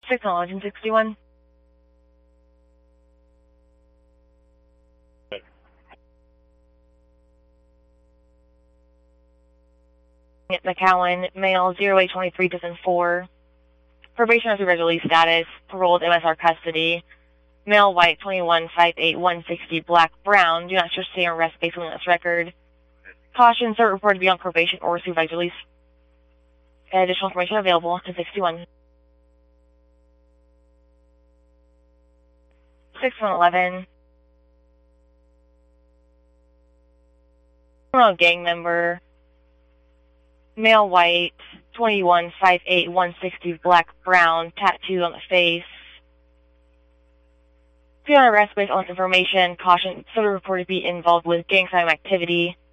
611-61. McCowan, male 0823-4. Probation has release status, paroled MSR custody. Male white 21-58-160, black brown. Do not stay on arrest based on this record. Caution, sir, reported to be on probation or supervised release. Additional information available to 61. 6111. Criminal gang member. Male white 21-58-160, black brown, tattoo on the face. If you're on arrest based on this information, caution, sort of reported to be involved with gang crime activity.